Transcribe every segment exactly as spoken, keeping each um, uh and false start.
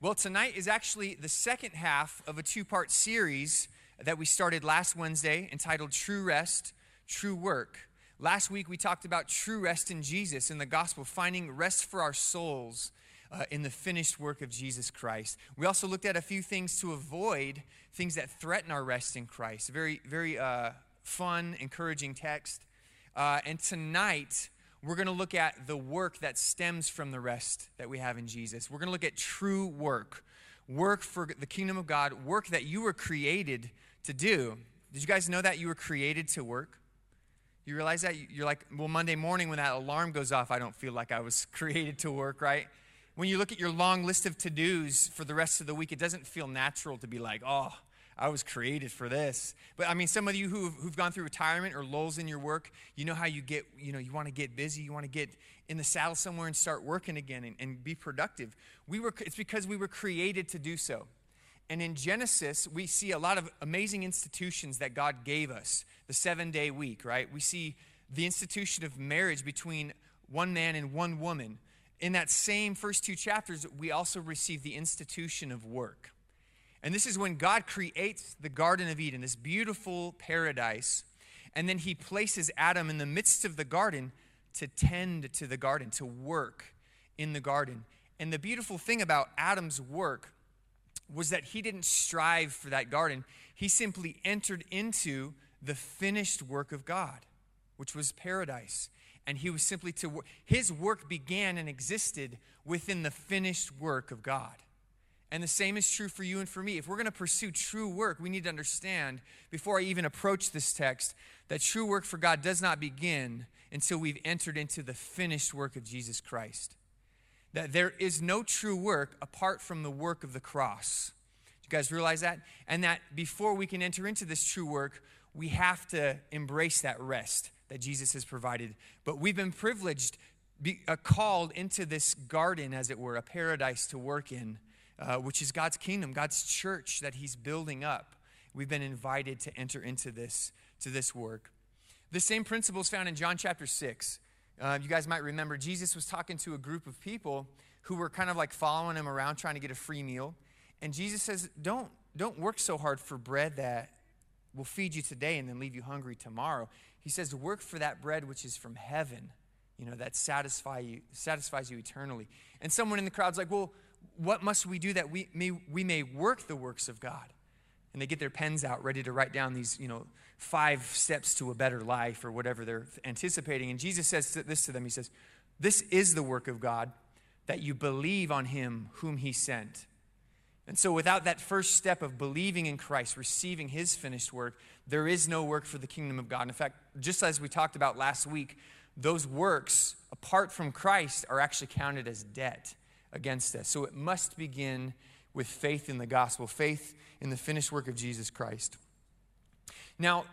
Well, tonight is actually the second half of a two-part series that we started last Wednesday entitled True Rest, True Work. Last week we talked about true rest in Jesus, in the gospel, finding rest for our souls uh, in the finished work of Jesus Christ. We also looked at a few things to avoid, things that threaten our rest in Christ. Very, very uh, fun, encouraging text. Uh, and tonight, we're going to look at the work that stems from the rest that we have in Jesus. We're going to look at true work, work for the kingdom of God, work that you were created to do. Did you guys know that you were created to work? You realize that? You're like, well, Monday morning when that alarm goes off, I don't feel like I was created to work, right? When you look at your long list of to-dos for the rest of the week, it doesn't feel natural to be like, oh, I was created for this. But I mean, some of you who've, who've gone through retirement or lulls in your work, you know how you get, you know, you want to get busy, you want to get in the saddle somewhere and start working again and, and be productive. We were, it's because we were created to do so. And in Genesis, we see a lot of amazing institutions that God gave us. The seven-day week, right? We see the institution of marriage between one man and one woman. In that same first two chapters, we also receive the institution of work. And this is when God creates the Garden of Eden, this beautiful paradise, and then he places Adam in the midst of the garden to tend to the garden, to work in the garden. And the beautiful thing about Adam's work was that he didn't strive for that garden. He simply entered into the finished work of God, which was paradise. And he was simply to work. His work began and existed within the finished work of God. And the same is true for you and for me. If we're going to pursue true work, we need to understand, before I even approach this text, that true work for God does not begin until we've entered into the finished work of Jesus Christ. That there is no true work apart from the work of the cross. You guys realize that? And that before we can enter into this true work, we have to embrace that rest that Jesus has provided. But we've been privileged, be, uh, called into this garden, as it were, a paradise to work in, uh, which is God's kingdom, God's church that he's building up. We've been invited to enter into this, to this work. The same principle is found in John chapter six. Uh, you guys might remember Jesus was talking to a group of people who were kind of like following him around trying to get a free meal. And Jesus says, don't, don't work so hard for bread that will feed you today and then leave you hungry tomorrow. He says, work for that bread which is from heaven, you know, that satisfy you, satisfies you eternally. And someone in the crowd's like, well, what must we do that we may, we may work the works of God? And they get their pens out ready to write down these, you know, five steps to a better life or whatever they're anticipating. And Jesus says this to them. He says, this is the work of God, that you believe on him whom he sent. And so without that first step of believing in Christ, receiving his finished work, there is no work for the kingdom of God. In fact, just as we talked about last week, those works, apart from Christ, are actually counted as debt against us. So it must begin with faith in the gospel, faith in the finished work of Jesus Christ. Now,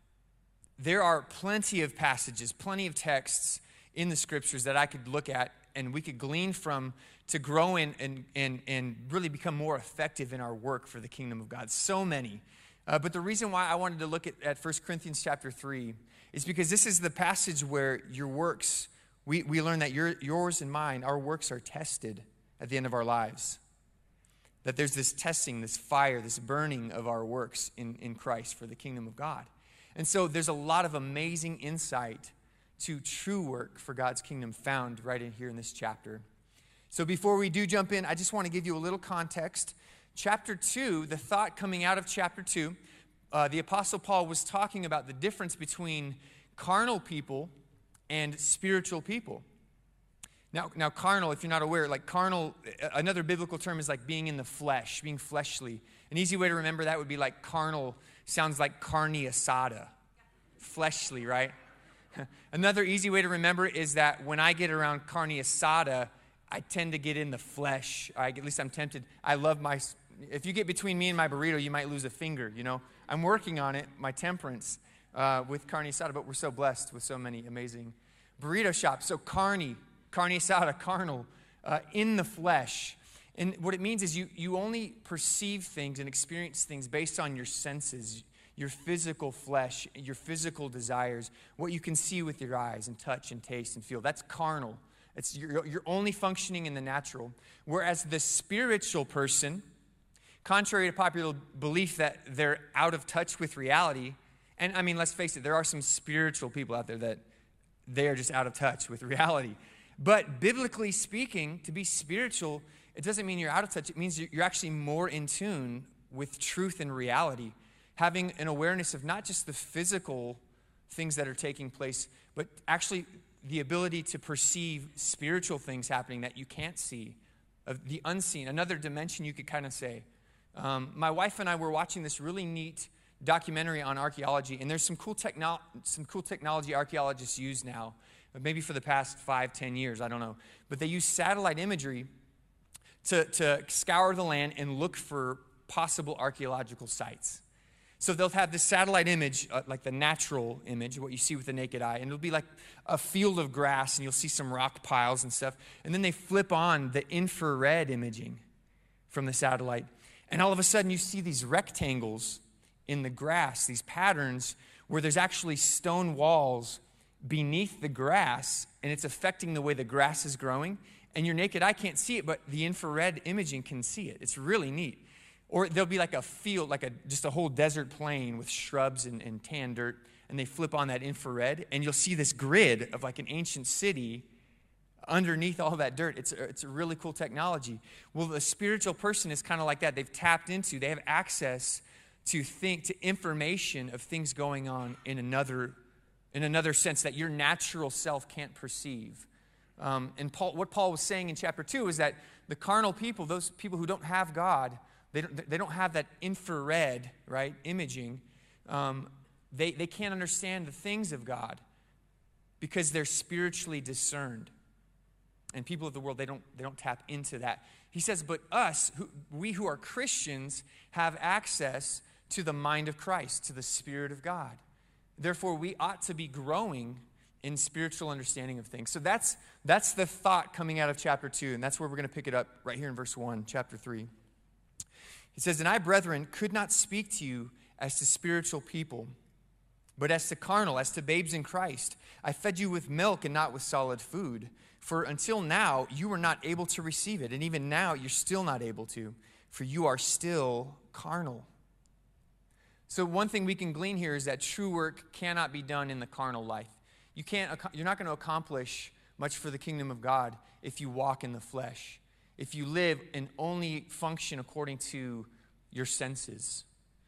there are plenty of passages, plenty of texts in the scriptures that I could look at and we could glean from to grow in and, and, and really become more effective in our work for the kingdom of God. So many. Uh, but the reason why I wanted to look at, at First Corinthians chapter three is because this is the passage where your works, we, we learn that your, yours and mine, our works are tested at the end of our lives. That there's this testing, this fire, this burning of our works in, in Christ for the kingdom of God. And so there's a lot of amazing insight to true work for God's kingdom found right in here in this chapter. So before we do jump in, I just want to give you a little context. Chapter two, the thought coming out of chapter two, uh, the Apostle Paul was talking about the difference between carnal people and spiritual people. Now, now carnal, if you're not aware, like carnal, another biblical term is like being in the flesh, being fleshly. An easy way to remember that would be like carnal, sounds like carne asada, fleshly, right? Another easy way to remember is that when I get around carne asada, I tend to get in the flesh. I, at least I'm tempted. I love my, if you get between me and my burrito, you might lose a finger, you know. I'm working on it, my temperance uh, with carne asada, but we're so blessed with so many amazing burrito shops. So carne, carne asada, carnal, uh, in the flesh. And what it means is you, you only perceive things and experience things based on your senses, your physical flesh, your physical desires, what you can see with your eyes and touch and taste and feel. That's carnal. It's, you're, you're only functioning in the natural. Whereas the spiritual person, contrary to popular belief that they're out of touch with reality, and I mean, let's face it, there are some spiritual people out there that they are just out of touch with reality. But biblically speaking, to be spiritual, it doesn't mean you're out of touch. It means you're actually more in tune with truth and reality, having an awareness of not just the physical things that are taking place, but actually the ability to perceive spiritual things happening that you can't see, of the unseen, another dimension you could kind of say. Um, my wife and I were watching this really neat documentary on archaeology, and there's some cool techno- some cool technology archaeologists use now, maybe for the past five, ten years, I don't know. But they use satellite imagery to, to scour the land and look for possible archaeological sites. So they'll have this satellite image, uh, like the natural image, what you see with the naked eye, and it'll be like a field of grass, and you'll see some rock piles and stuff. And then they flip on the infrared imaging from the satellite, and all of a sudden you see these rectangles in the grass, these patterns where there's actually stone walls beneath the grass, and it's affecting the way the grass is growing. And your naked eye can't see it, but the infrared imaging can see it. It's really neat. Or there'll be like a field, like a just a whole desert plain with shrubs and, and tan dirt, and they flip on that infrared, and you'll see this grid of like an ancient city underneath all that dirt. It's a, it's a really cool technology. Well, the spiritual person is kind of like that. They've tapped into, they have access to think, to information of things going on in another, in another sense that your natural self can't perceive. Um, and Paul, what Paul was saying in chapter two is that the carnal people, those people who don't have God, They don't, they don't have that infrared, right, imaging. Um, they, they can't understand the things of God because they're spiritually discerned. And people of the world, they don't, they don't tap into that. He says, but us, who, we who are Christians, have access to the mind of Christ, to the Spirit of God. Therefore, we ought to be growing in spiritual understanding of things. So that's, that's the thought coming out of chapter two, and that's where we're going to pick it up right here in verse one, chapter three. He says, and I, brethren, could not speak to you as to spiritual people, but as to carnal, as to babes in Christ. I fed you with milk and not with solid food. For until now, you were not able to receive it. And even now, you're still not able to, for you are still carnal. So one thing we can glean here is that true work cannot be done in the carnal life. You can't, you're not going to accomplish much for the kingdom of God if you walk in the flesh, if you live and only function according to your senses.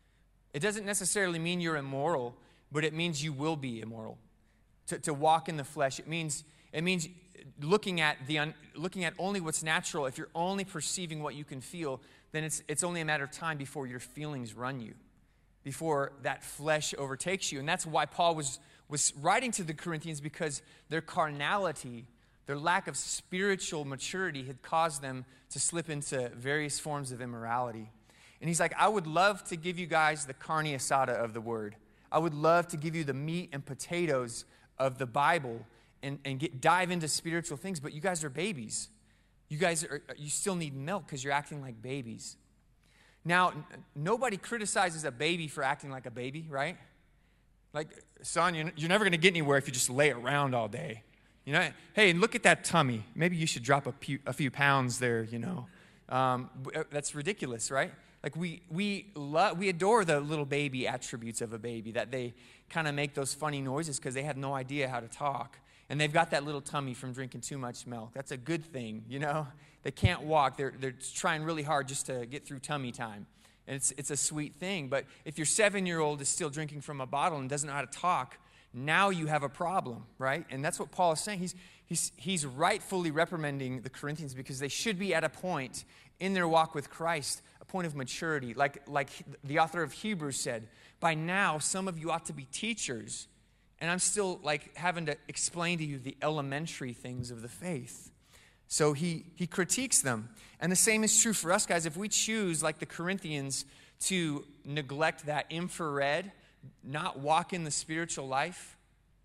It doesn't necessarily mean you're immoral, but it means you will be immoral. To, to walk in the flesh, it means it means looking at the un, looking at only what's natural. If you're only perceiving what you can feel, then it's it's only a matter of time before your feelings run you, before that flesh overtakes you. And that's why Paul was was writing to the Corinthians, because their carnality, their lack of spiritual maturity had caused them to slip into various forms of immorality. And he's like, I would love to give you guys the carne asada of the word. I would love to give you the meat and potatoes of the Bible and, and get dive into spiritual things, but you guys are babies. You guys are, you still need milk because you're acting like babies. Now, n- nobody criticizes a baby for acting like a baby, right? Like, son, you're, you're never going to get anywhere if you just lay around all day. You know, hey, look at that tummy. Maybe you should drop a, few, a few pounds there, you know. Um, that's ridiculous, right? Like we we love, we adore the little baby attributes of a baby, that they kind of make those funny noises because they have no idea how to talk. And they've got that little tummy from drinking too much milk. That's a good thing, you know. They can't walk. They're they're trying really hard just to get through tummy time. And it's it's a sweet thing. But if your seven-year-old is still drinking from a bottle and doesn't know how to talk, now you have a problem, right? And that's what Paul is saying. He's he's he's rightfully reprimanding the Corinthians because they should be at a point in their walk with Christ, a point of maturity. Like, like the author of Hebrews said, by now some of you ought to be teachers. And I'm still like having to explain to you the elementary things of the faith. So he, he critiques them. And the same is true for us, guys. If we choose, like the Corinthians, to neglect that infrared, not walk in the spiritual life,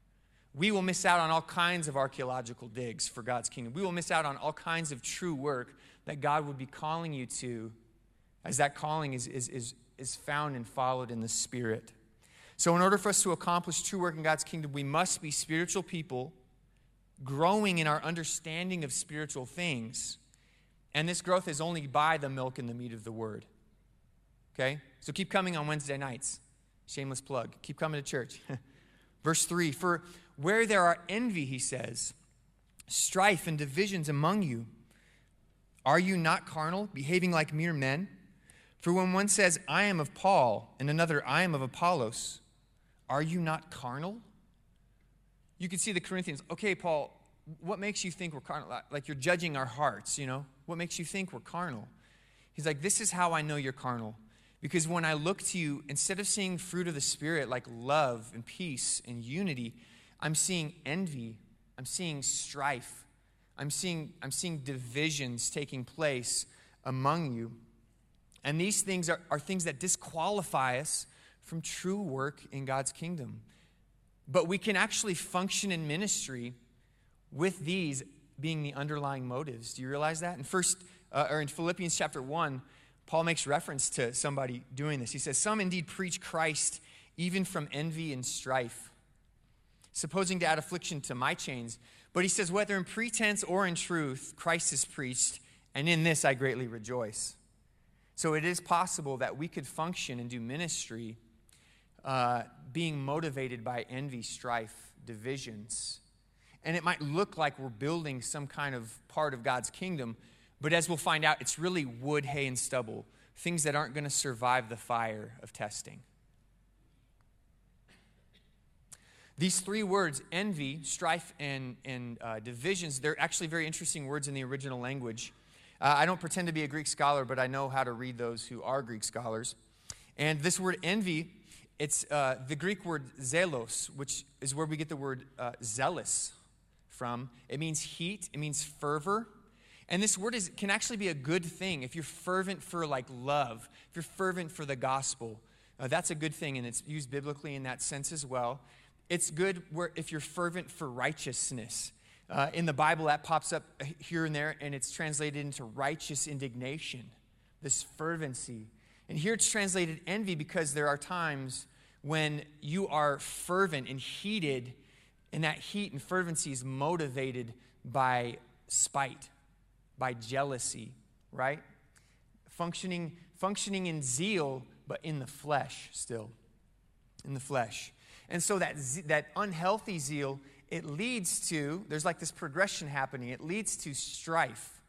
we will miss out on all kinds of archaeological digs for God's kingdom. We will miss out on all kinds of true work that God would be calling you to, as that calling is, is, is, is found and followed in the Spirit. So in order for us to accomplish true work in God's kingdom, we must be spiritual people growing in our understanding of spiritual things. And this growth is only by the milk and the meat of the word. Okay? So keep coming on Wednesday nights. Shameless plug. Keep coming to church. Verse three, for where there are envy, he says, strife and divisions among you, are you not carnal, behaving like mere men? For when one says, I am of Paul, and another, I am of Apollos, are you not carnal? You can see the Corinthians, okay, Paul, what makes you think we're carnal? Like you're judging our hearts, you know? What makes you think we're carnal? He's like, this is how I know you're carnal. Because when I look to you, instead of seeing fruit of the Spirit like love and peace and unity, I'm seeing envy. I'm seeing strife. I'm seeing, I'm seeing divisions taking place among you. And these things are, are things that disqualify us from true work in God's kingdom. But we can actually function in ministry with these being the underlying motives. Do you realize that? In first, uh, or in Philippians chapter one, Paul makes reference to somebody doing this. He says, some indeed preach Christ even from envy and strife, supposing to add affliction to my chains. But he says, whether in pretense or in truth, Christ is preached, and in this I greatly rejoice. So it is possible that we could function and do ministry uh, being motivated by envy, strife, divisions. And it might look like we're building some kind of part of God's kingdom, but as we'll find out, it's really wood, hay, and stubble, things that aren't going to survive the fire of testing. These three words, envy, strife, and, and uh, divisions, they're actually very interesting words in the original language. Uh, I don't pretend to be a Greek scholar, but I know how to read those who are Greek scholars. And this word envy, it's uh, the Greek word zelos, which is where we get the word uh, zealous from. It means heat, it means fervor. And this word is can actually be a good thing if you're fervent for like love, if you're fervent for the gospel. Uh, that's a good thing, and it's used biblically in that sense as well. It's good where if you're fervent for righteousness. Uh, in the Bible, that pops up here and there, and it's translated into righteous indignation, this fervency. And here it's translated envy because there are times when you are fervent and heated, and that heat and fervency is motivated by spite, by jealousy, right? Functioning, functioning in zeal, but in the flesh still, in the flesh. And so that that unhealthy zeal, it leads to, there's like this progression happening. It leads to strife.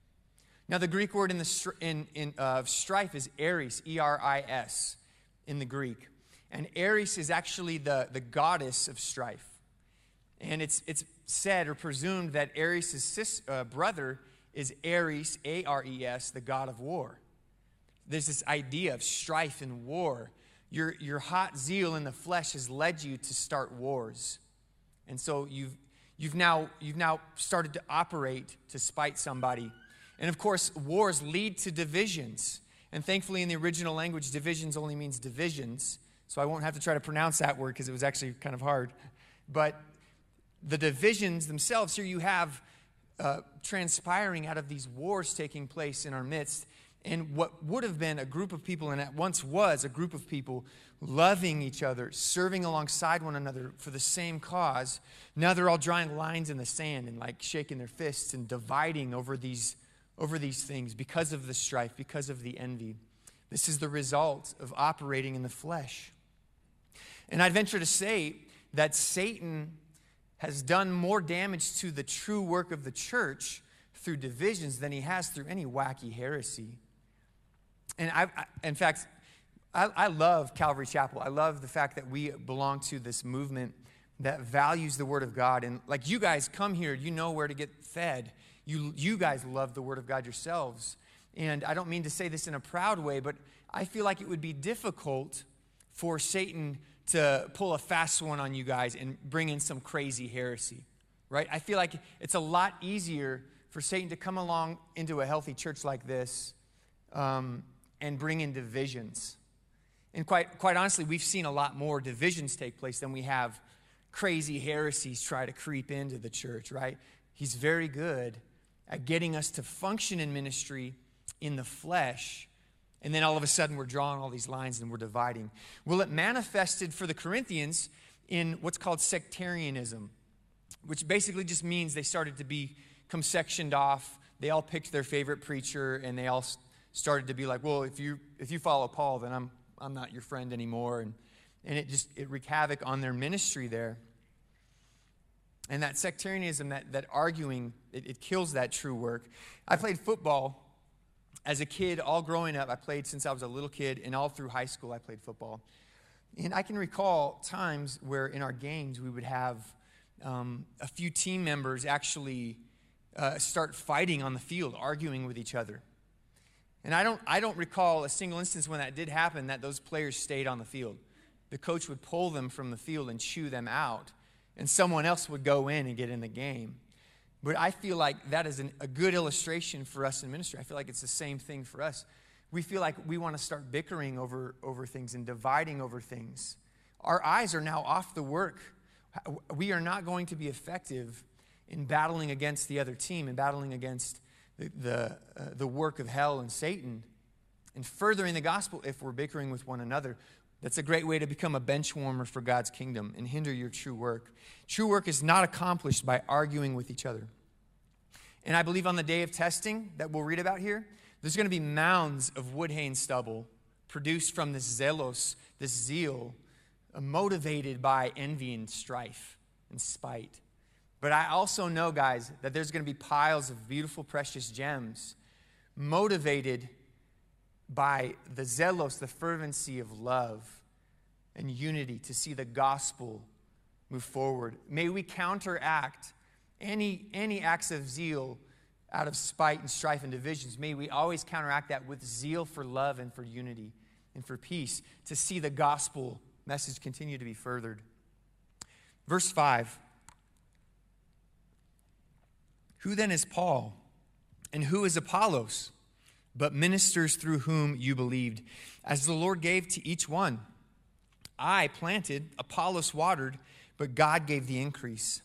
Now, the Greek word in the in, in uh, strife is eris, E R I S, in the Greek. And Eris is actually the, the goddess of strife. And it's it's said or presumed that Ares' sis, uh, brother is Ares, A R E S, the god of war. There's this idea of strife and war. Your, your hot zeal in the flesh has led you to start wars. And so you've, you've, now, you've now started to operate to spite somebody. And of course, wars lead to divisions. And thankfully in the original language, divisions only means divisions. So I won't have to try to pronounce that word because it was actually kind of hard. But the divisions themselves, here you have uh, transpiring out of these wars taking place in our midst. And what would have been a group of people, and at once was a group of people, loving each other, serving alongside one another for the same cause, now they're all drawing lines in the sand and like shaking their fists and dividing over these, over these things because of the strife, because of the envy. This is the result of operating in the flesh. And I'd venture to say that Satan has done more damage to the true work of the church through divisions than he has through any wacky heresy. And I, I in fact, I, I love Calvary Chapel. I love the fact that we belong to this movement that values the Word of God. And like you guys come here, you know where to get fed. You, you guys love the Word of God yourselves. And I don't mean to say this in a proud way, but I feel like it would be difficult for Satan to pull a fast one on you guys and bring in some crazy heresy, right? I feel like it's a lot easier for Satan to come along into a healthy church like this um, and bring in divisions. And quite, quite honestly, we've seen a lot more divisions take place than we have crazy heresies try to creep into the church, right? He's very good at getting us to function in ministry in the flesh. And then all of a sudden we're drawing all these lines and we're dividing. Well, it manifested for the Corinthians in what's called sectarianism. which basically just means they started to become sectioned off. They all picked their favorite preacher, and they all started to be like, well, if you if you follow Paul, then I'm I'm not your friend anymore. And and it just it wreaked havoc on their ministry there. And that sectarianism, that, that arguing, it, it kills that true work. I played football as a kid, all growing up. I played since I was a little kid, and all through high school I played football. And I can recall times where in our games we would have um, a few team members actually uh, start fighting on the field, arguing with each other. And I don't, I don't recall a single instance when that did happen that those players stayed on the field. The coach would pull them from the field and chew them out, and someone else would go in and get in the game. But I feel like that is an, a good illustration for us in ministry. I feel like it's the same thing for us. We feel like we want to start bickering over, over things and dividing over things. Our eyes are now off the work. We are not going to be effective in battling against the other team and battling against the, the, uh, the work of hell and Satan and furthering the gospel if we're bickering with one another. That's a great way to become a bench warmer for God's kingdom and hinder your true work. True work is not accomplished by arguing with each other. And I believe on the day of testing that we'll read about here, there's going to be mounds of wood, hay, and stubble produced from this zelos, this zeal, uh, motivated by envy and strife and spite. But I also know, guys, that there's going to be piles of beautiful, precious gems motivated by the zelos, the fervency of love and unity to see the gospel move forward. May we counteract any, any acts of zeal out of spite and strife and divisions. May we always counteract that with zeal for love and for unity and for peace to see the gospel message continue to be furthered. Verse five. Who then is Paul, and who is Apollos, but ministers through whom you believed, as the Lord gave to each one? I planted, Apollos watered, but God gave the increase.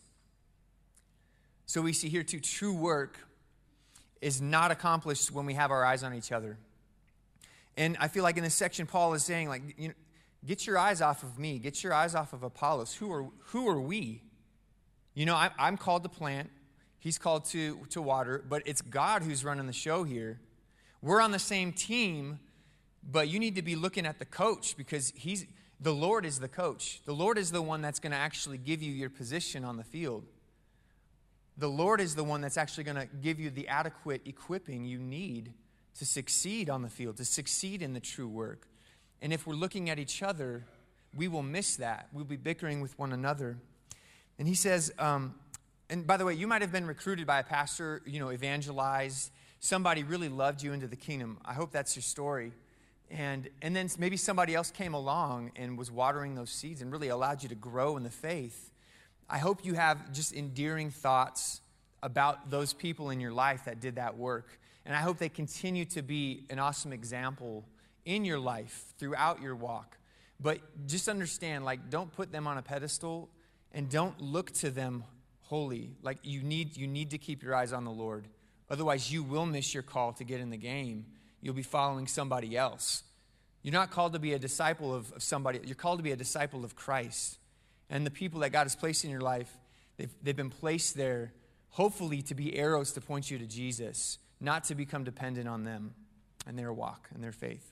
So we see here too, true work is not accomplished when we have our eyes on each other. And I feel like in this section, Paul is saying, like, you know, get your eyes off of me. Get your eyes off of Apollos. Who are who are we? You know, I, I'm called to plant. He's called to, to water. But it's God who's running the show here. We're on the same team, but you need to be looking at the coach because he's the Lord is the coach. The Lord is the one that's going to actually give you your position on the field. The Lord is the one that's actually going to give you the adequate equipping you need to succeed on the field, to succeed in the true work. And if we're looking at each other, we will miss that. We'll be bickering with one another. And he says, um, and by the way, you might have been recruited by a pastor, you know, evangelized. Somebody really loved you into the kingdom. I hope that's your story. And and then maybe somebody else came along and was watering those seeds and really allowed you to grow in the faith. I hope you have just endearing thoughts about those people in your life that did that work. And I hope they continue to be an awesome example in your life throughout your walk. But just understand, like, don't put them on a pedestal and don't look to them holy. Like, you need you need to keep your eyes on the Lord. Otherwise, you will miss your call to get in the game. You'll be following somebody else. You're not called to be a disciple of, of somebody. You're called to be a disciple of Christ. And the people that God has placed in your life, they've, they've been placed there, hopefully, to be arrows to point you to Jesus, not to become dependent on them and their walk and their faith.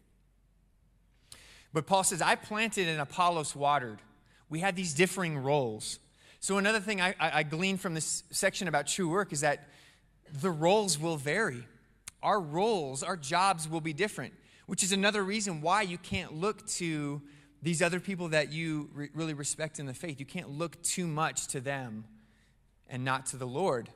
But Paul says, I planted and Apollos watered. We had these differing roles. So another thing I, I, I gleaned from this section about true work is that the roles will vary. Our roles, our jobs will be different, which is another reason why you can't look to these other people that you re- really respect in the faith. You can't look too much to them and not to the Lord.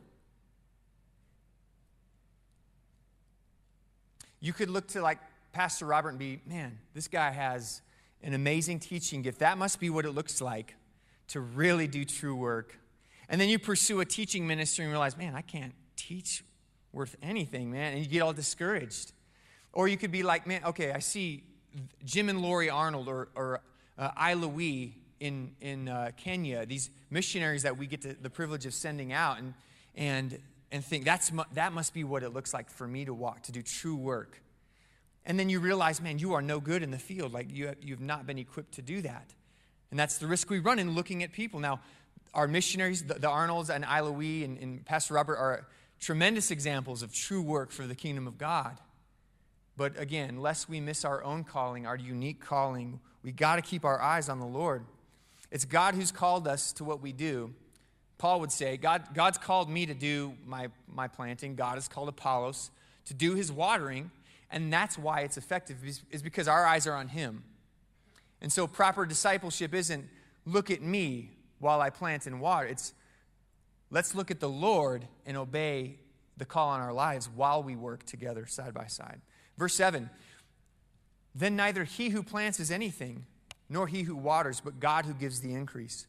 You could look to like Pastor Robert and be, man, this guy has an amazing teaching gift. That must be what it looks like to really do true work. And then you pursue a teaching ministry and realize, man, I can't teach worth anything, man. And you get all discouraged. Or you could be like, man, okay, I see Jim and Lori Arnold or, or uh, Isla Wee in, in uh, Kenya, these missionaries that we get to, the privilege of sending out, and and and think that's mu- that must be what it looks like for me to walk, to do true work. And then you realize, man, you are no good in the field. Like you have, you've not been equipped to do that. And that's the risk we run in looking at people. Now, our missionaries, the, the Arnolds and Isla Wee and, and Pastor Robert are tremendous examples of true work for the kingdom of God. But again, lest we miss our own calling, our unique calling, we got to keep our eyes on the Lord. It's God who's called us to what we do. Paul would say, God, God's called me to do my, my planting. God has called Apollos to do his watering. And that's why it's effective, is because our eyes are on him. And so proper discipleship isn't look at me while I plant and water. It's let's look at the Lord and obey the call on our lives while we work together side by side. Verse seven, then neither he who plants is anything, nor he who waters, but God who gives the increase.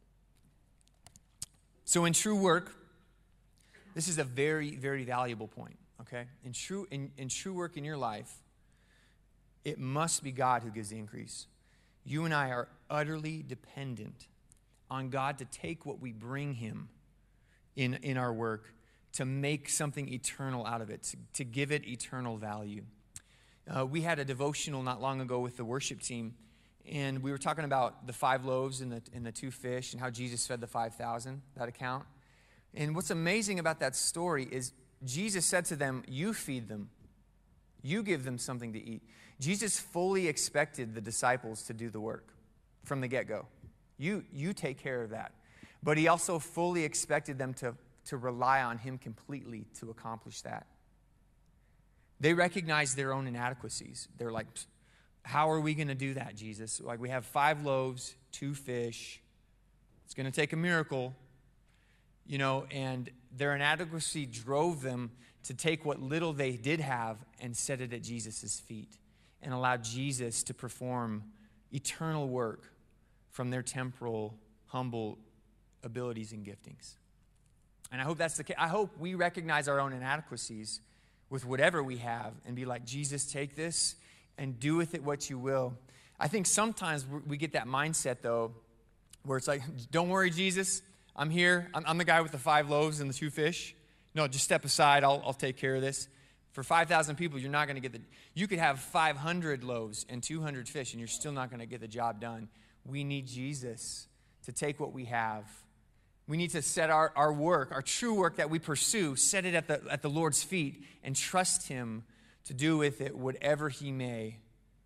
So in true work, this is a very, very valuable point, okay? In true, in, in true work in your life, it must be God who gives the increase. You and I are utterly dependent on God to take what we bring him in, in our work, to make something eternal out of it, to, to give it eternal value. Uh, we had a devotional not long ago with the worship team, and we were talking about the five loaves and the, and the two fish and how Jesus fed the five thousand, that account. And what's amazing about that story is Jesus said to them, you feed them. You give them something to eat. Jesus fully expected the disciples to do the work from the get-go. You, you take care of that. But he also fully expected them to, to rely on him completely to accomplish that. They recognized their own inadequacies. They're like, how are we going to do that, Jesus? Like, we have five loaves, two fish. It's going to take a miracle. You know, and their inadequacy drove them to take what little they did have and set it at Jesus' feet and allow Jesus to perform eternal work from their temporal, humble abilities and giftings. And I hope that's the case. I hope we recognize our own inadequacies with whatever we have and be like, Jesus, take this and do with it what you will. I think sometimes we get that mindset, though, where it's like, don't worry, Jesus, I'm here. I'm, I'm the guy with the five loaves and the two fish. No, just step aside. I'll, I'll take care of this. For five thousand people, you're not going to get the, you could have five hundred loaves and two hundred fish, and you're still not going to get the job done. We need Jesus to take what we have. We need to set our, our work, our true work that we pursue, set it at the, at the Lord's feet and trust him to do with it whatever he may.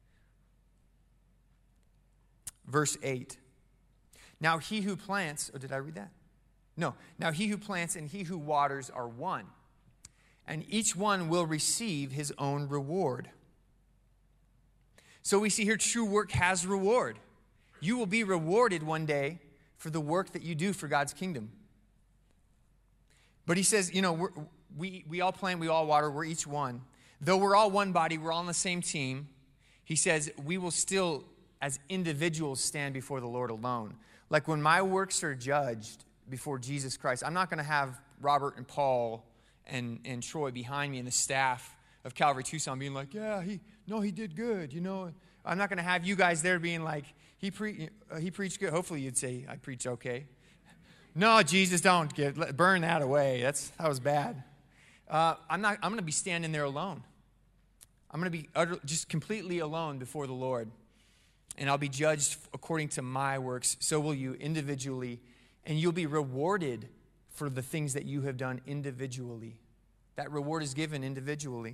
Verse eight. Now he who plants, or did I read that? No. Now he who plants and he who waters are one, and each one will receive his own reward. So we see here true work has reward. You will be rewarded one day for the work that you do for God's kingdom. But he says, you know, we're, we, we all plant, we all water, we're each one. Though we're all one body, we're all on the same team, he says, we will still, as individuals, stand before the Lord alone. Like when my works are judged before Jesus Christ, I'm not going to have Robert and Paul and, and Troy behind me and the staff of Calvary Tucson being like, yeah, he no, he did good, you know. I'm not going to have you guys there being like, he, pre- uh, he preached good. Hopefully you'd say, I preach okay. No, Jesus, don't get let, burn that away. That's That was bad. Uh, I'm not. I'm going to be standing there alone. I'm going to be utter, just completely alone before the Lord. And I'll be judged according to my works. So will you individually. And you'll be rewarded for the things that you have done individually. That reward is given individually.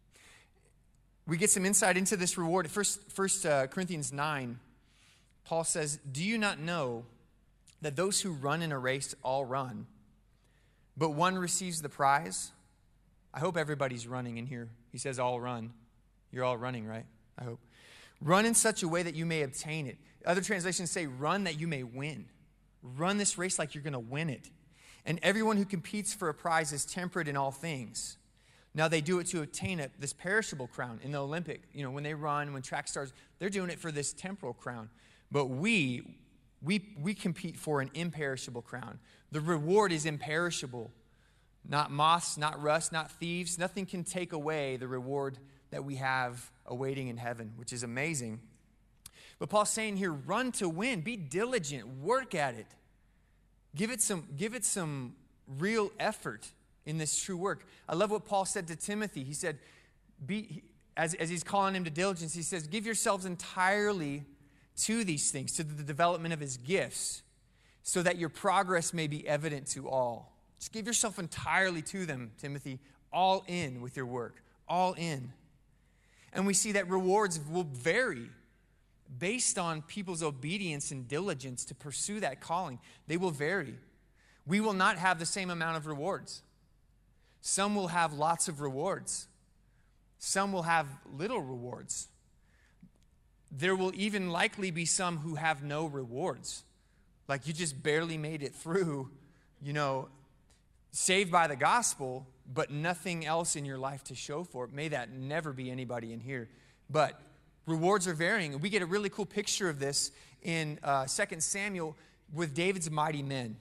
We get some insight into this reward. First, First uh, Corinthians nine, Paul says, do you not know that those who run in a race all run, but one receives the prize? I hope everybody's running in here. He says all run. You're all running, right? I hope. Run in such a way that you may obtain it. Other translations say run that you may win. Run this race like you're going to win it. And everyone who competes for a prize is temperate in all things. Now they do it to obtain it, this perishable crown in the Olympic. You know, when they run, when track stars, they're doing it for this temporal crown. But we, we, we compete for an imperishable crown. The reward is imperishable. Not moths, not rust, not thieves. Nothing can take away the reward that we have awaiting in heaven, which is amazing. But Paul's saying here, run to win. Be diligent. Work at it. Give it some, give it some real effort in this true work. I love what Paul said to Timothy. He said, be, as, as he's calling him to diligence, he says, give yourselves entirely to these things, to the development of his gifts. so that your progress may be evident to all. Just give yourself entirely to them, Timothy, all in with your work, all in. And we see that rewards will vary based on people's obedience and diligence to pursue that calling. They will vary. We will not have the same amount of rewards. Some will have lots of rewards. Some will have little rewards. There will even likely be some who have no rewards. Like you just barely made it through, you know, saved by the gospel, but nothing else in your life to show for it. May that never be anybody in here. But rewards are varying. We get a really cool picture of this in uh, Second Samuel with David's mighty men.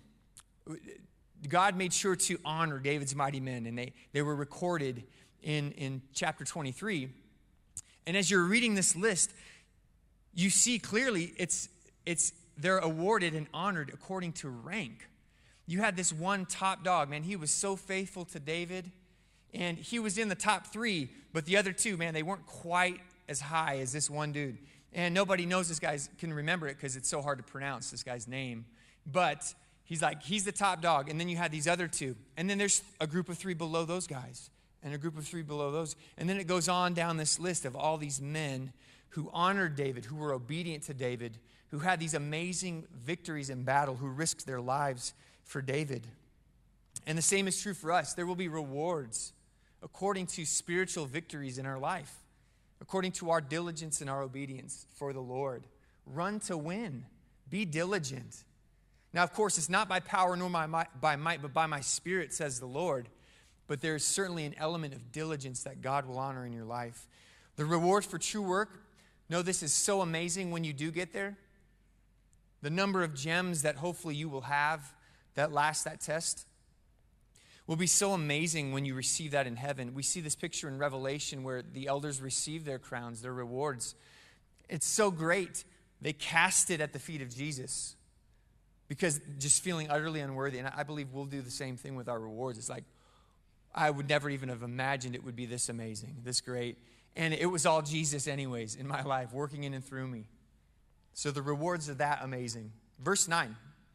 God made sure to honor David's mighty men, and they, they were recorded in, in chapter twenty-three. And as you're reading this list, you see clearly it's it's they're awarded and honored according to rank. You had this one top dog, man. He was so faithful to David, and he was in the top three, but the other two, man, they weren't quite as high as this one dude. And nobody knows this guy can remember it because it's so hard to pronounce this guy's name. But he's like, he's the top dog. And then you had these other two. And then there's a group of three below those guys. And a group of three below those. And then it goes on down this list of all these men who honored David, who were obedient to David, who had these amazing victories in battle, who risked their lives for David. And the same is true for us. There will be rewards according to spiritual victories in our life, according to our diligence and our obedience for the Lord. Run to win. Be diligent. Now, of course, it's not by power nor by might, by might, but by my Spirit, says the Lord. But there's certainly an element of diligence that God will honor in your life. The reward for true work, no, this is so amazing when you do get there. The number of gems that hopefully you will have that last that test will be so amazing when you receive that in heaven. We see this picture in Revelation where the elders receive their crowns, their rewards. It's so great. They cast it at the feet of Jesus because just feeling utterly unworthy. And I believe we'll do the same thing with our rewards. It's like, I would never even have imagined it would be this amazing, this great. And it was all Jesus anyways in my life, working in and through me. So the rewards are that amazing. Verse nine.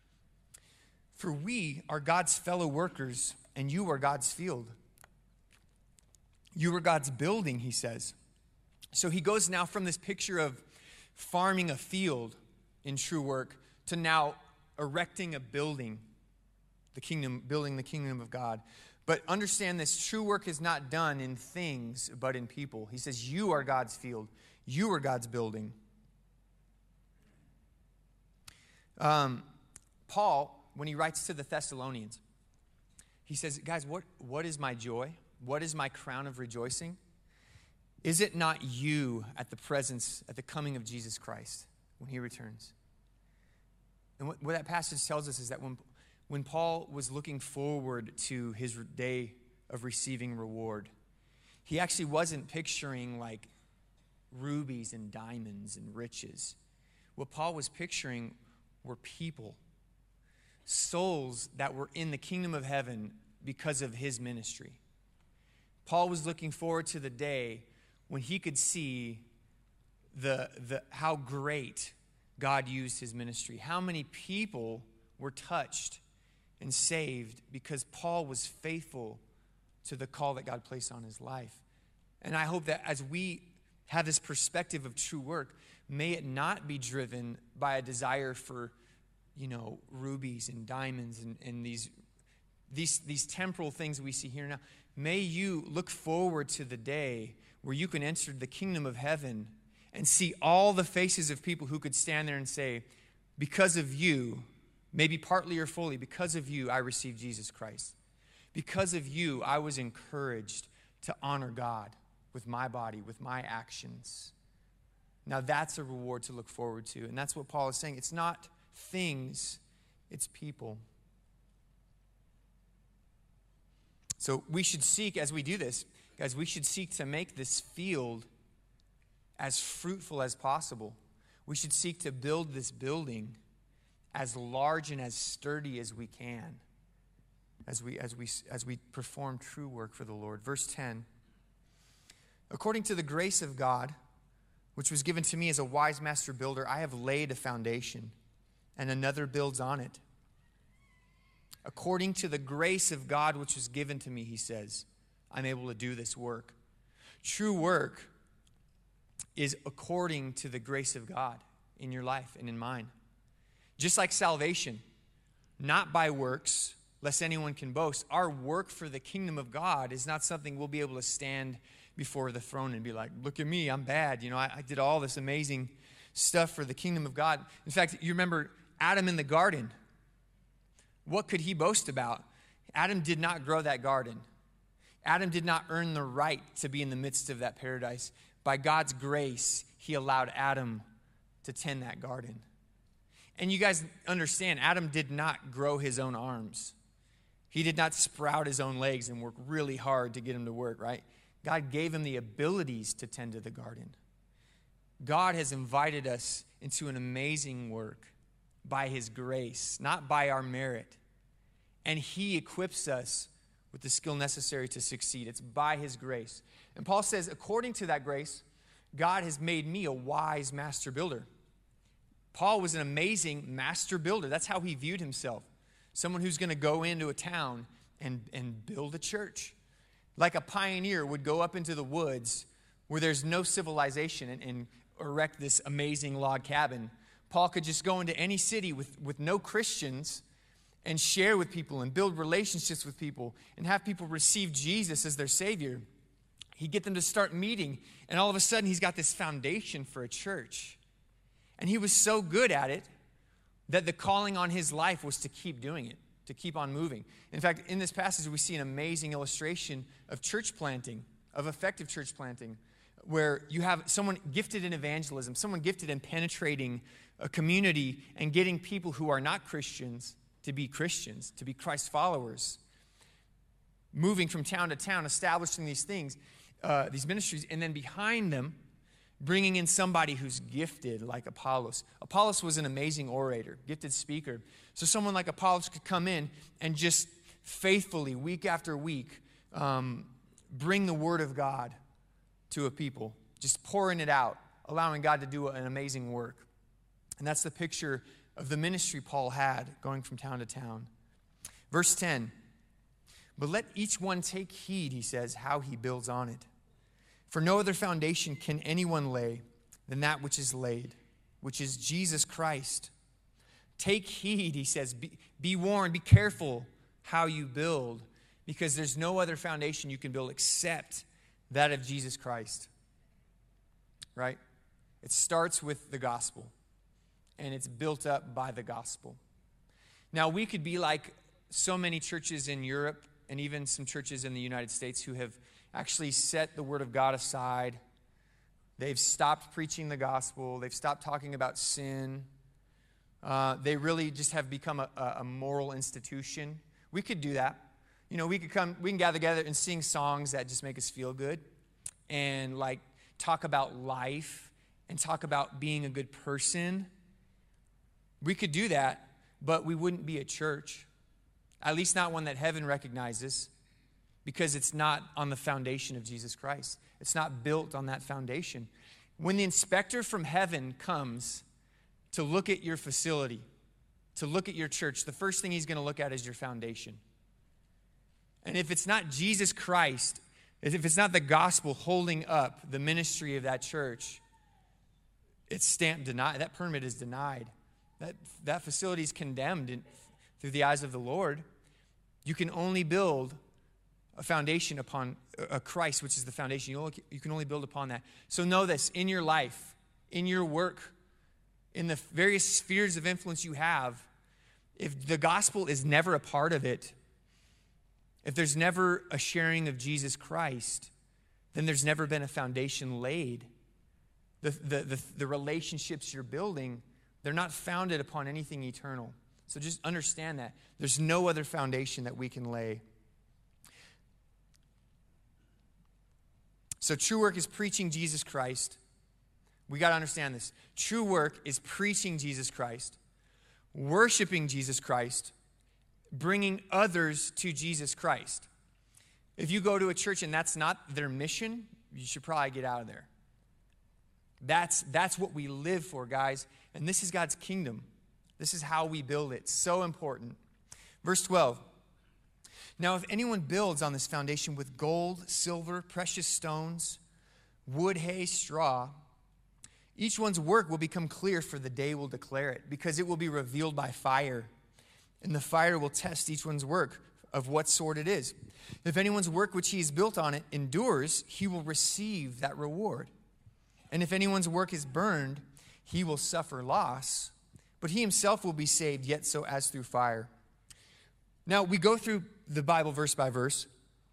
For we are God's fellow workers, and you are God's field. You are God's building, he says. So he goes now from this picture of farming a field in true work to now erecting a building, the kingdom, building the kingdom of God. But understand this, true work is not done in things, but in people. He says, you are God's field. You are God's building. Um, Paul, when he writes to the Thessalonians, he says, guys, what, what is my joy? What is my crown of rejoicing? Is it not you at the presence, at the coming of Jesus Christ when he returns? And what, what that passage tells us is that when, when Paul was looking forward to his day of receiving reward, he actually wasn't picturing like rubies and diamonds and riches. What Paul was picturing were people, souls that were in the kingdom of heaven because of his ministry. Paul was looking forward to the day when he could see the, the how great God used his ministry, how many people were touched and saved because Paul was faithful to the call that God placed on his life. And I hope that as we have this perspective of true work, may it not be driven by a desire for, you know, rubies and diamonds and, and these, these, these temporal things we see here now. May you look forward to the day where you can enter the kingdom of heaven and see all the faces of people who could stand there and say, because of you, maybe partly or fully, because of you, I received Jesus Christ. Because of you, I was encouraged to honor God with my body, with my actions. Now that's a reward to look forward to. And that's what Paul is saying. It's not things, it's people. So we should seek, as we do this, guys, we should seek to make this field as fruitful as possible. We should seek to build this building as large and as sturdy as we can as we, as we, as we perform true work for the Lord. Verse ten, according to the grace of God, which was given to me as a wise master builder, I have laid a foundation, and another builds on it. According to the grace of God which was given to me, he says, I'm able to do this work. True work is according to the grace of God in your life and in mine. Just like salvation, not by works, lest anyone can boast. Our work for the kingdom of God is not something we'll be able to stand before the throne and be like, look at me, I'm bad. You know, I, I did all this amazing stuff for the kingdom of God. In fact, you remember Adam in the garden. What could he boast about? Adam did not grow that garden. Adam did not earn the right to be in the midst of that paradise. By God's grace, he allowed Adam to tend that garden. And you guys understand, Adam did not grow his own arms. He did not sprout his own legs and work really hard to get him to work, right? God gave him the abilities to tend to the garden. God has invited us into an amazing work by his grace, not by our merit. And he equips us with the skill necessary to succeed. It's by his grace. And Paul says, according to that grace, God has made me a wise master builder. Paul was an amazing master builder. That's how he viewed himself. Someone who's going to go into a town and, and build a church. Like a pioneer would go up into the woods where there's no civilization and, and erect this amazing log cabin. Paul could just go into any city with, with no Christians and share with people and build relationships with people and have people receive Jesus as their Savior. He'd get them to start meeting, and all of a sudden he's got this foundation for a church. And he was so good at it that the calling on his life was to keep doing it, to keep on moving. In fact, in this passage, we see an amazing illustration of church planting, of effective church planting, where you have someone gifted in evangelism, someone gifted in penetrating a community and getting people who are not Christians to be Christians, to be Christ followers, moving from town to town, establishing these things, uh, these ministries, and then behind them, bringing in somebody who's gifted like Apollos. Apollos was an amazing orator, gifted speaker. So someone like Apollos could come in and just faithfully, week after week, um, bring the word of God to a people, just pouring it out, allowing God to do an amazing work. And that's the picture of the ministry Paul had going from town to town. Verse ten, but let each one take heed, he says, how he builds on it. For no other foundation can anyone lay than that which is laid, which is Jesus Christ. Take heed, he says, be, be warned, be careful how you build, because there's no other foundation you can build except that of Jesus Christ. Right? It starts with the gospel, and it's built up by the gospel. Now, we could be like so many churches in Europe and even some churches in the United States who have actually set the word of God aside. They've stopped preaching the gospel. They've stopped talking about sin. Uh, they really just have become a, a moral institution. We could do that. You know, we could come, we can gather together and sing songs that just make us feel good and like talk about life and talk about being a good person. We could do that, but we wouldn't be a church, at least not one that heaven recognizes, because it's not on the foundation of Jesus Christ. It's not built on that foundation. When the inspector from heaven comes to look at your facility, to look at your church, the first thing he's going to look at is your foundation. And if it's not Jesus Christ, if it's not the gospel holding up the ministry of that church, it's stamped denied. That permit is denied. That, that facility is condemned in, through the eyes of the Lord. You can only build a foundation upon a Christ, which is the foundation. You, only, you can only build upon that. So know this, in your life, in your work, in the various spheres of influence you have, if the gospel is never a part of it, if there's never a sharing of Jesus Christ, then there's never been a foundation laid. The, the, the, the relationships you're building, they're not founded upon anything eternal. So just understand that. There's no other foundation that we can lay. So true work is preaching Jesus Christ. We got to understand this. True work is preaching Jesus Christ, worshiping Jesus Christ, bringing others to Jesus Christ. If you go to a church and that's not their mission, you should probably get out of there. That's, that's what we live for, guys. And this is God's kingdom. This is how we build it. So important. Verse twelve. Now, if anyone builds on this foundation with gold, silver, precious stones, wood, hay, straw, each one's work will become clear, for the day will declare it, because it will be revealed by fire. And the fire will test each one's work of what sort it is. If anyone's work which he has built on it endures, he will receive that reward. And if anyone's work is burned, he will suffer loss, but he himself will be saved, yet so as through fire. Now, we go through the Bible verse by verse,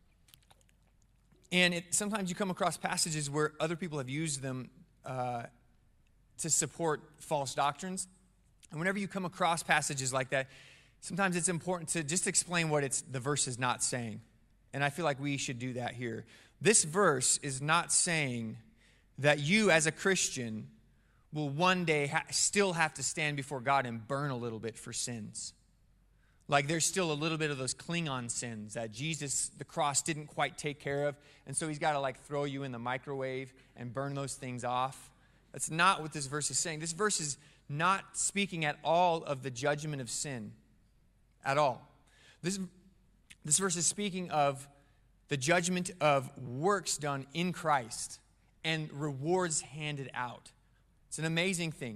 and it, sometimes you come across passages where other people have used them uh, to support false doctrines. And whenever you come across passages like that, sometimes it's important to just explain what it's the verse is not saying. And I feel like we should do that here. This verse is not saying that you as a Christian will one day ha- still have to stand before God and burn a little bit for sins. Like there's still a little bit of those Klingon sins that Jesus, the cross, didn't quite take care of. And so he's got to like throw you in the microwave and burn those things off. That's not what this verse is saying. This verse is not speaking at all of the judgment of sin. At all. This, this verse is speaking of the judgment of works done in Christ and rewards handed out. It's an amazing thing.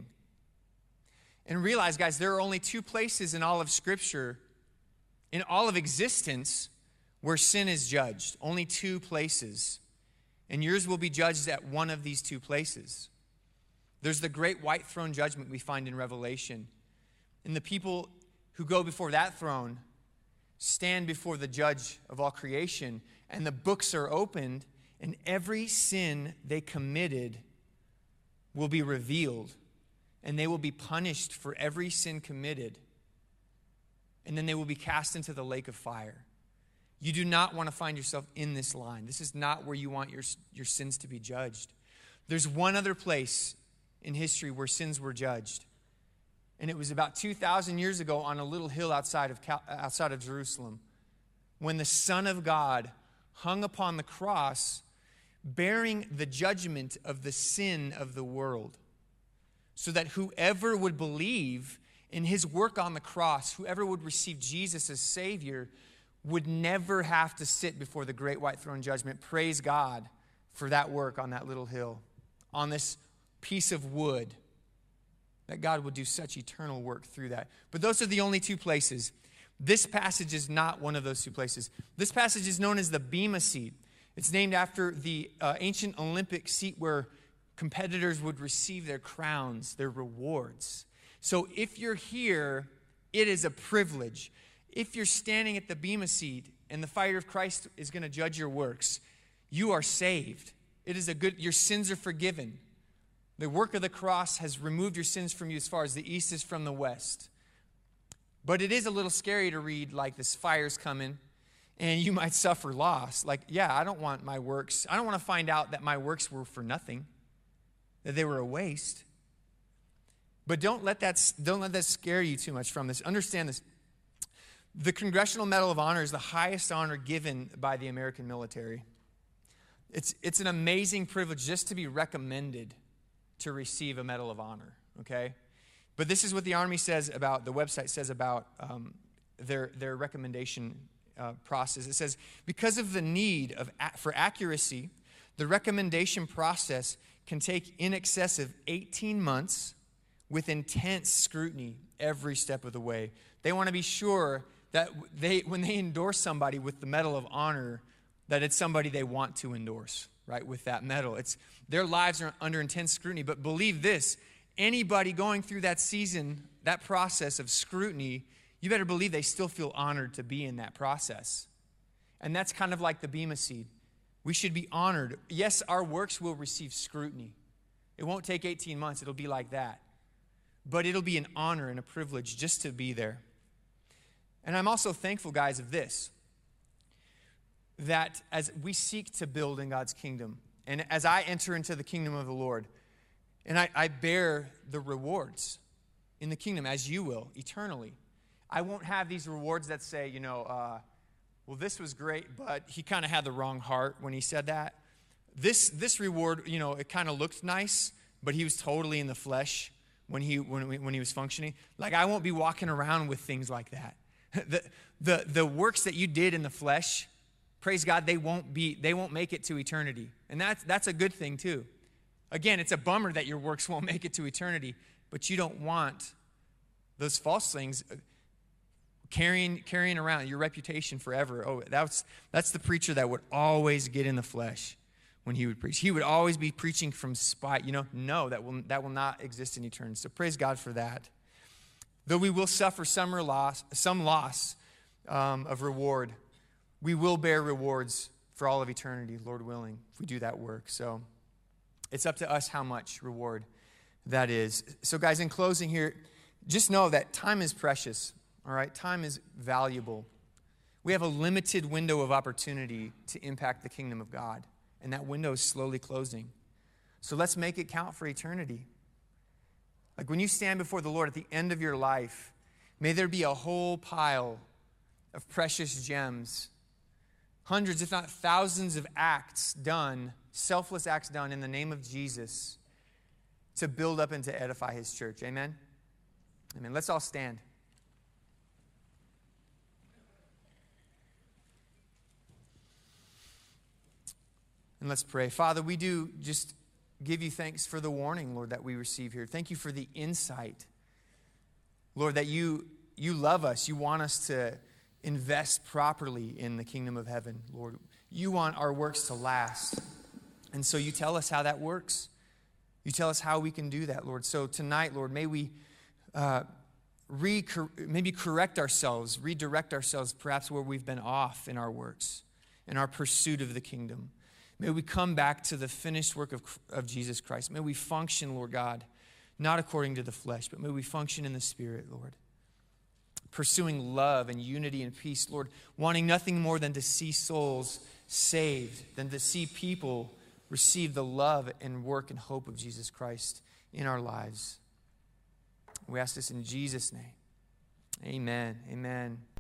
And realize, guys, there are only two places in all of Scripture, in all of existence, where sin is judged. Only two places. And yours will be judged at one of these two places. There's the great white throne judgment we find in Revelation. And the people who go before that throne stand before the judge of all creation, and the books are opened, and every sin they committed will be revealed. And they will be punished for every sin committed. And then they will be cast into the lake of fire. You do not want to find yourself in this line. This is not where you want your, your sins to be judged. There's one other place in history where sins were judged. And it was about two thousand years ago on a little hill outside of, outside of Jerusalem, when the Son of God hung upon the cross, bearing the judgment of the sin of the world, so that whoever would believe in his work on the cross, whoever would receive Jesus as Savior, would never have to sit before the great white throne judgment. Praise God for that work on that little hill, on this piece of wood, that God would do such eternal work through that. But those are the only two places. This passage is not one of those two places. This passage is known as the Bema seat. It's named after the uh, ancient Olympic seat where competitors would receive their crowns, their rewards. So if you're here, it is a privilege. If you're standing at the Bema seat and the fire of Christ is going to judge your works, you are saved. It is a good, your sins are forgiven. The work of the cross has removed your sins from you as far as the east is from the west. But it is a little scary to read like this fire's coming and you might suffer loss. Like, yeah, I don't want my works. I don't want to find out that my works were for nothing, that they were a waste. But don't let that, don't let that scare you too much from this. Understand this. The Congressional Medal of Honor is the highest honor given by the American military. It's, it's an amazing privilege just to be recommended to receive a Medal of Honor, okay? But this is what the Army says about, the website says about um, their, their recommendation uh, process. It says, because of the need of for accuracy, the recommendation process can take in excess of eighteen months with intense scrutiny every step of the way. They want to be sure that they, when they endorse somebody with the Medal of Honor, that it's somebody they want to endorse, right, with that medal. It's, their lives are under intense scrutiny. But believe this, anybody going through that season, that process of scrutiny, you better believe they still feel honored to be in that process. And that's kind of like the Bema seat. We should be honored. Yes, our works will receive scrutiny. It won't take eighteen months. It'll be like that. But it'll be an honor and a privilege just to be there. And I'm also thankful, guys, of this, that as we seek to build in God's kingdom, and as I enter into the kingdom of the Lord, and I, I bear the rewards in the kingdom, as you will, eternally, I won't have these rewards that say, you know, uh, well, this was great, but he kind of had the wrong heart when he said that. This this reward, you know, it kind of looked nice, but he was totally in the flesh when he when when he was functioning. Like, I won't be walking around with things like that. The, the, the works that you did in the flesh, praise God, they won't be, they won't make it to eternity. And that's, that's a good thing too. Again, it's a bummer that your works won't make it to eternity, but you don't want those false things carrying, carrying around your reputation forever. Oh, that's, that's the preacher that would always get in the flesh when he would preach. He would always be preaching from spite. You know, no, that will, that will not exist in eternity. So praise God for that. Though we will suffer some loss, some loss um, of reward, we will bear rewards for all of eternity, Lord willing, if we do that work. So it's up to us how much reward that is. So guys, in closing here, just know that time is precious, all right? Time is valuable. We have a limited window of opportunity to impact the kingdom of God, and that window is slowly closing. So let's make it count for eternity. Like when you stand before the Lord at the end of your life, may there be a whole pile of precious gems, hundreds, if not thousands of acts done, selfless acts done in the name of Jesus to build up and to edify his church. Amen? Amen. Let's all stand. And let's pray. Father, we do just give you thanks for the warning, Lord, that we receive here. Thank you for the insight, Lord, that you, you love us. You want us to invest properly in the kingdom of heaven, Lord. You want our works to last. And so you tell us how that works. You tell us how we can do that, Lord. So tonight, Lord, may we uh, re- maybe correct ourselves, redirect ourselves perhaps where we've been off in our works, in our pursuit of the kingdom. May we come back to the finished work of, of Jesus Christ. May we function, Lord God, not according to the flesh, but may we function in the Spirit, Lord. Pursuing love and unity and peace, Lord, wanting nothing more than to see souls saved, than to see people receive the love and work and hope of Jesus Christ in our lives. We ask this in Jesus' name. Amen. Amen.